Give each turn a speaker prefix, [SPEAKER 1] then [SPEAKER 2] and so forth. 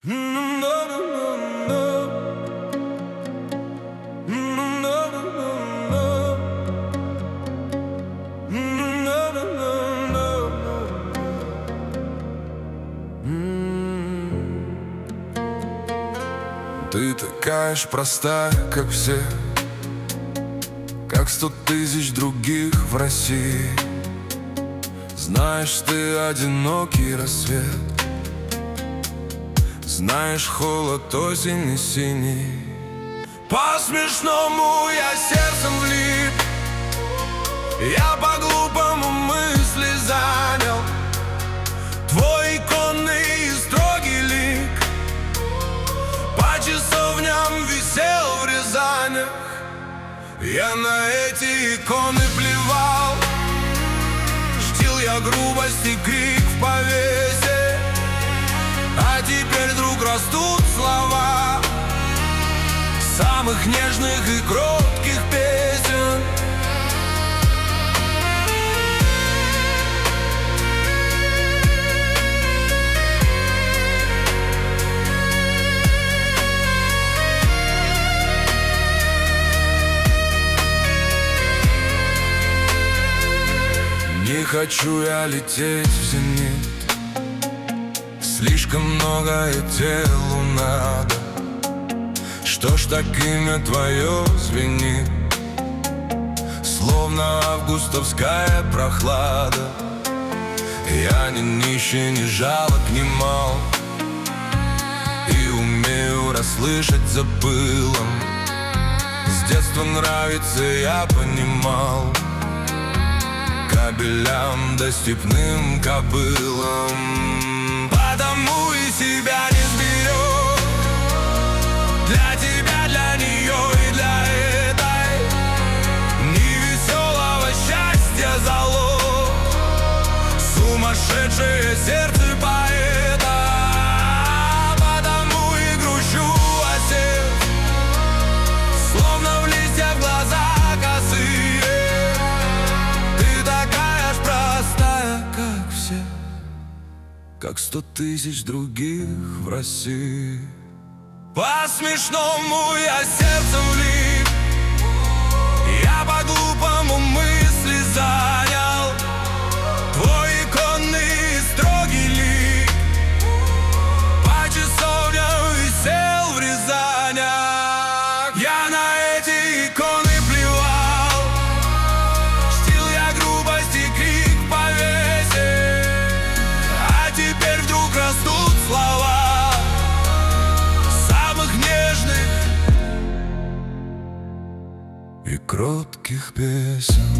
[SPEAKER 1] Ты такая ж простая, как все, как 100 тысяч других в России. Знаешь, ты одинокий рассвет, знаешь холод осени синий. По-смешному я сердцем влип, я по-глупому мысли занял твой иконный и строгий лик. По часовням висел в Рязанях, я на эти иконы плевал. Чтил я грубость и крик в повесе, а теперь вдруг растут слова самых нежных и кротких песен. Не хочу я лететь в зенит, слишком многое телу надо. Что ж так имя твое звенит, словно августовская прохлада. Я не нищий, не жалок, не мал, и умею расслышать за пылом. С детства нравится, я понимал, кабелям да степным кобылам. Потому и себя не сберет, для тебя, для нее и для этой невеселого счастья залог, сумасшедшее сердце поэта. Потому и грущу, осев, словно в листья в глаза косые. Ты такая ж простая, как все, как 100 тысяч других в России. По-смешному я сердцем влип, я по-глупому мысли занял твой иконный и строгий лик. По часовням висел в Рязанях, я на эти иконы плевал. Чтил я грубость и крик в повесе, а теперь вдруг растут слова и кротких песен.